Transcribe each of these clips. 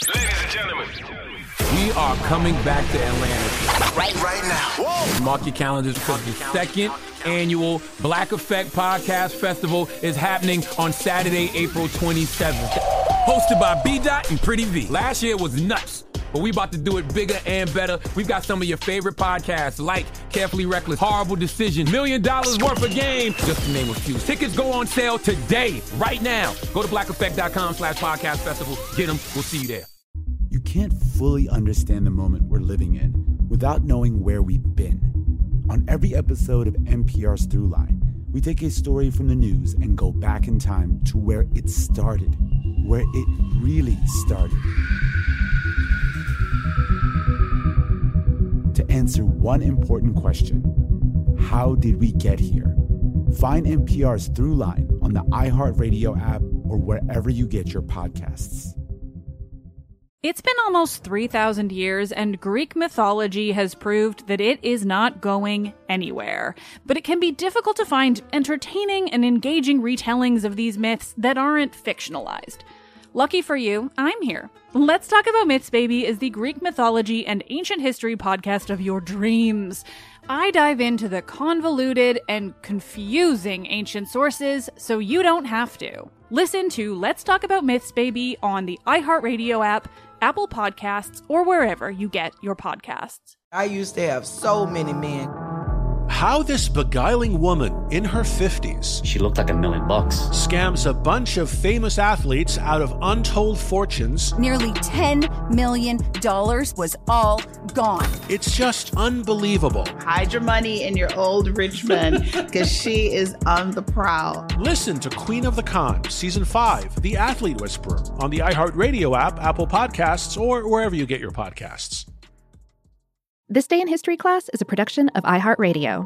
Ladies and gentlemen, we are coming back to Atlanta right now. Whoa. Mark your calendars because the second annual Black Effect Podcast Festival is happening on Saturday, April 27th. Hosted by B-Dot and Pretty V. Last year was nuts, but we about to do it bigger and better. We've got some of your favorite podcasts like Carefully Reckless, Horrible Decision, $1 Million Worth of Game, just to name a few. Tickets go on sale today, right now. Go to blackeffect.com/podcast festival. Get them. We'll see you there. You can't fully understand the moment we're living in without knowing where we've been. On every episode of NPR's Throughline, we take a story from the news and go back in time to where it started, where it really started. To answer one important question, how did we get here? Find NPR's Throughline on the iHeartRadio app or wherever you get your podcasts. It's been almost 3,000 years, and Greek mythology has proved that it is not going anywhere. But it can be difficult to find entertaining and engaging retellings of these myths that aren't fictionalized. Lucky for you, I'm here. Let's Talk About Myths, Baby is the Greek mythology and ancient history podcast of your dreams. I dive into the convoluted and confusing ancient sources so you don't have to. Listen to Let's Talk About Myths, Baby on the iHeartRadio app, Apple Podcasts, or wherever you get your podcasts. I used to have so many men. How this beguiling woman in her 50s, she looked like $1 million, scams a bunch of famous athletes out of untold fortunes. Nearly $10 million was all gone. It's just unbelievable. Hide your money in your old rich man, because she is on the prowl. Listen to Queen of the Con, Season 5, The Athlete Whisperer, on the iHeartRadio app, Apple Podcasts, or wherever you get your podcasts. This Day in History Class is a production of iHeartRadio.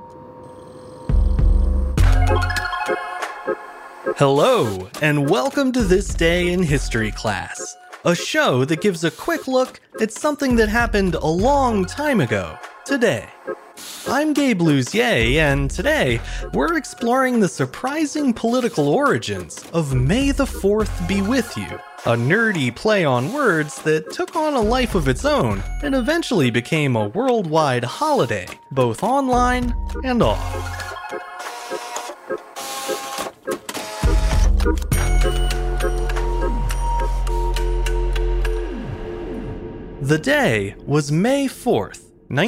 Hello, and welcome to This Day in History Class, a show that gives a quick look at something that happened a long time ago, today. I'm Gabe Luzier, and today we're exploring the surprising political origins of May the 4th Be With You, a nerdy play on words that took on a life of its own and eventually became a worldwide holiday, both online and off. The day was May 4th,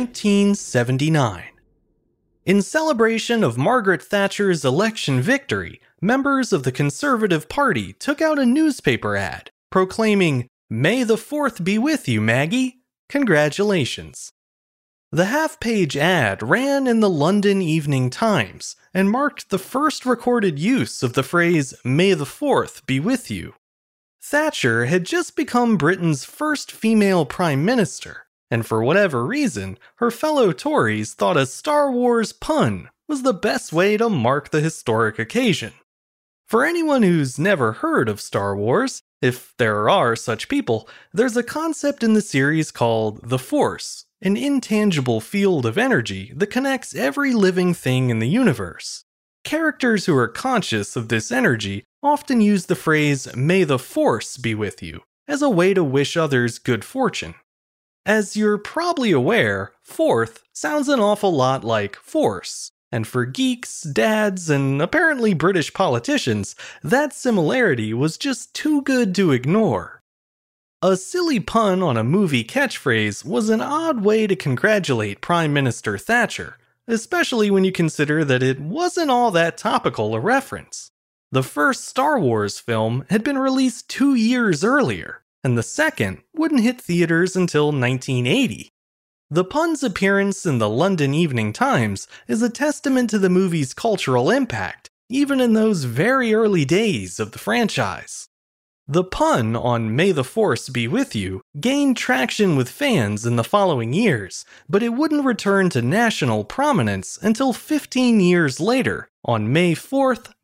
1979. In celebration of Margaret Thatcher's election victory, members of the Conservative Party took out a newspaper ad proclaiming, "May the 4th be with you, Maggie. Congratulations." The half-page ad ran in the London Evening Times and marked the first recorded use of the phrase, "May the 4th be with you." Thatcher had just become Britain's first female prime minister, and for whatever reason, her fellow Tories thought a Star Wars pun was the best way to mark the historic occasion. For anyone who's never heard of Star Wars, if there are such people, there's a concept in the series called the Force, an intangible field of energy that connects every living thing in the universe. Characters who are conscious of this energy often use the phrase, "May the Force be with you," as a way to wish others good fortune. As you're probably aware, fourth sounds an awful lot like force, and for geeks, dads, and apparently British politicians, that similarity was just too good to ignore. A silly pun on a movie catchphrase was an odd way to congratulate Prime Minister Thatcher, especially when you consider that it wasn't all that topical a reference. The first Star Wars film had been released 2 years earlier, and the second wouldn't hit theaters until 1980. The pun's appearance in the London Evening Times is a testament to the movie's cultural impact, even in those very early days of the franchise. The pun on "May the Force be with you" gained traction with fans in the following years, but it wouldn't return to national prominence until 15 years later, on May 4th,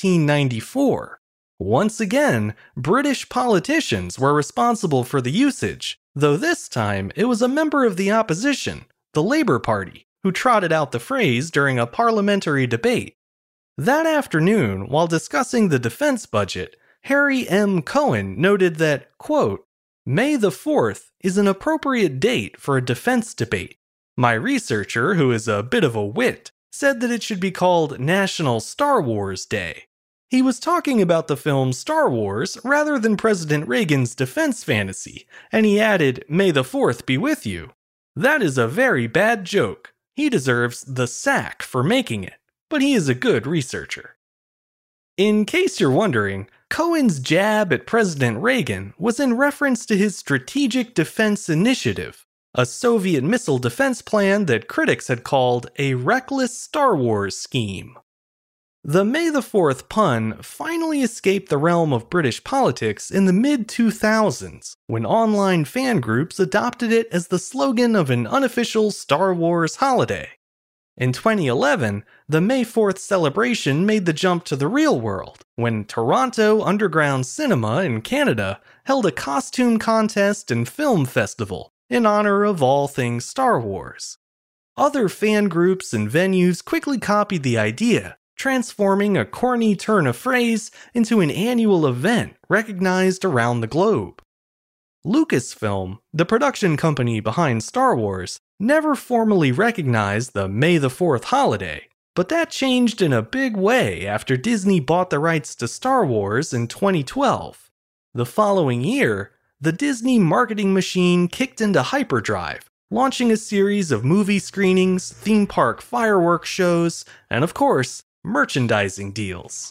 1994. Once again, British politicians were responsible for the usage, though this time it was a member of the opposition, the Labour Party, who trotted out the phrase during a parliamentary debate. That afternoon, while discussing the defense budget, Harry M. Cohen noted that, quote, May the 4th is an appropriate date for a defense debate. My researcher, who is a bit of a wit, said that it should be called National Star Wars Day. He was talking about the film Star Wars rather than President Reagan's defense fantasy, and he added, "May the 4th be with you." That is a very bad joke. He deserves the sack for making it, but he is a good researcher. In case you're wondering, Cohen's jab at President Reagan was in reference to his Strategic Defense Initiative, a Soviet missile defense plan that critics had called a reckless Star Wars scheme. The May the 4th pun finally escaped the realm of British politics in the mid-2000s, when online fan groups adopted it as the slogan of an unofficial Star Wars holiday. In 2011, the May 4th celebration made the jump to the real world, when Toronto Underground Cinema in Canada held a costume contest and film festival in honor of all things Star Wars. Other fan groups and venues quickly copied the idea, transforming a corny turn of phrase into an annual event recognized around the globe. Lucasfilm, the production company behind Star Wars, never formally recognized the May the 4th holiday, but that changed in a big way after Disney bought the rights to Star Wars in 2012. The following year, the Disney marketing machine kicked into hyperdrive, launching a series of movie screenings, theme park fireworks shows, and of course, merchandising deals.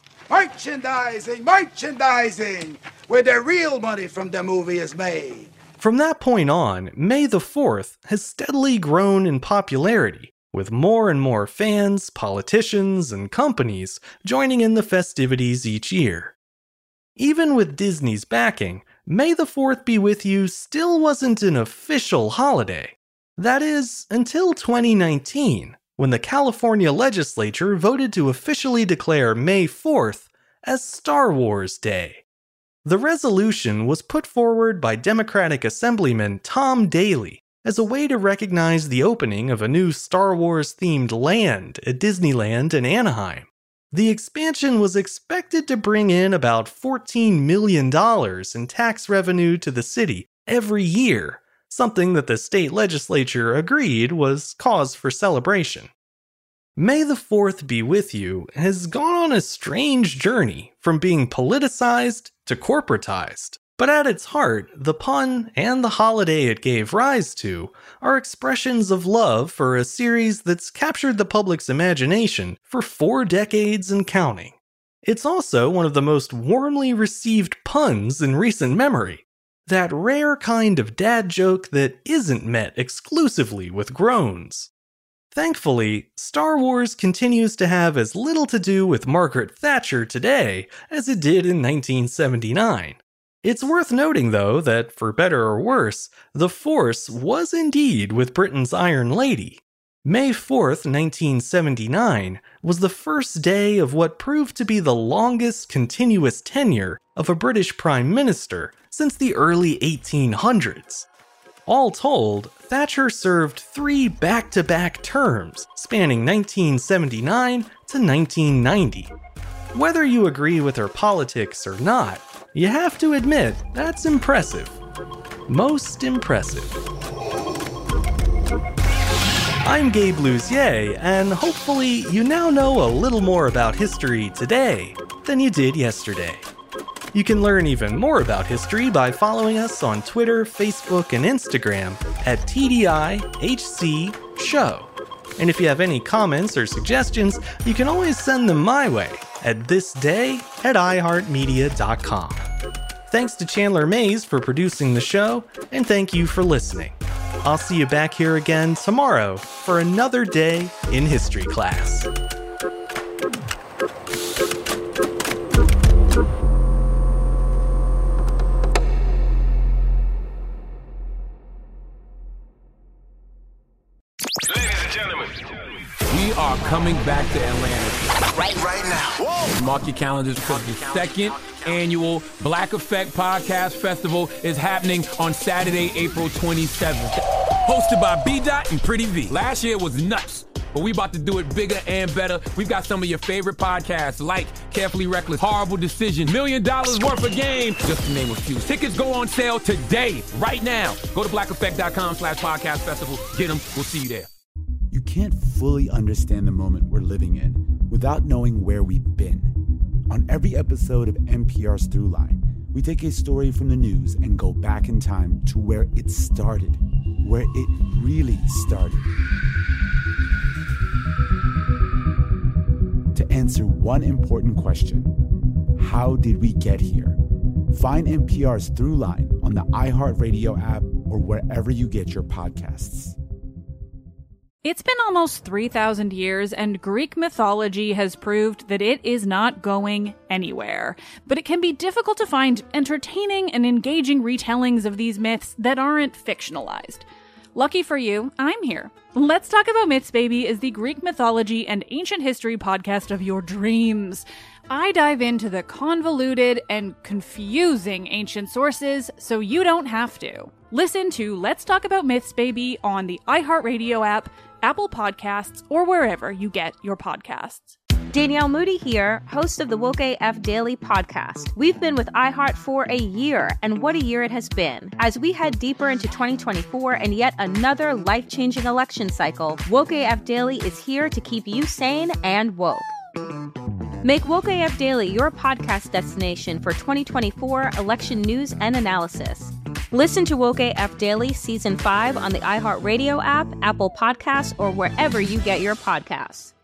Merchandising! Where the real money from the movie is made. From that point on, May the 4th has steadily grown in popularity, with more and more fans, politicians, and companies joining in the festivities each year. Even with Disney's backing, May the 4th be with you still wasn't an official holiday. That is, until 2019, when the California legislature voted to officially declare May 4th as Star Wars Day. The resolution was put forward by Democratic Assemblyman Tom Daley as a way to recognize the opening of a new Star Wars-themed land at Disneyland in Anaheim. The expansion was expected to bring in about $14 million in tax revenue to the city every year, something that the state legislature agreed was cause for celebration. May the 4th be with you has gone on a strange journey from being politicized to corporatized. But at its heart, the pun and the holiday it gave rise to are expressions of love for a series that's captured the public's imagination for 4 decades and counting. It's also one of the most warmly received puns in recent memory. That rare kind of dad joke that isn't met exclusively with groans. Thankfully, Star Wars continues to have as little to do with Margaret Thatcher today as it did in 1979. It's worth noting, though, that for better or worse, the Force was indeed with Britain's Iron Lady. May 4th, 1979, was the first day of what proved to be the longest continuous tenure of a British Prime Minister since the early 1800s. All told, Thatcher served 3 back-to-back terms spanning 1979 to 1990. Whether you agree with her politics or not, you have to admit that's impressive. Most impressive. I'm Gabe Luzier, and hopefully you now know a little more about history today than you did yesterday. You can learn even more about history by following us on Twitter, Facebook, and Instagram at TDIHC Show. And if you have any comments or suggestions, you can always send them my way at thisday@iheartmedia.com. Thanks to Chandler Mays for producing the show, and thank you for listening. I'll see you back here again tomorrow for another day in history class. We are coming back to Atlanta. Right now. Whoa. Mark your calendars because the second annual Black Effect Podcast Festival is happening on Saturday, April 27th. Hosted by B. Dot and Pretty V. Last year was nuts. but we about to do it bigger and better. We've got some of your favorite podcasts like Carefully Reckless, Horrible Decision, $1 million worth of game, just to name a few. Tickets go on sale today, right now. Go to blackeffect.com/podcast festival. Get them. We'll see you there. You can't fully understand the moment we're living in without knowing where we've been. On every episode of NPR's Throughline, we take a story from the news and go back in time to where it started, where it really started. To answer one important question, how did we get here? Find NPR's Throughline on the iHeartRadio app or wherever you get your podcasts. It's been almost 3,000 years, and Greek mythology has proved that it is not going anywhere. But it can be difficult to find entertaining and engaging retellings of these myths that aren't fictionalized. Lucky for you, I'm here. Let's Talk About Myths, Baby is the Greek mythology and ancient history podcast of your dreams. I dive into the convoluted and confusing ancient sources so you don't have to. Listen to Let's Talk About Myths, Baby on the iHeartRadio app, Apple Podcasts, or wherever you get your podcasts. Danielle Moody here, host of the Woke AF Daily podcast. We've been with iHeart for a year, and what a year it has been. As we head deeper into 2024 and yet another life-changing election cycle, Woke AF Daily is here to keep you sane and woke. Make Woke AF Daily your podcast destination for 2024 election news and analysis. Listen to Woke AF Daily Season 5 on the iHeartRadio app, Apple Podcasts, or wherever you get your podcasts.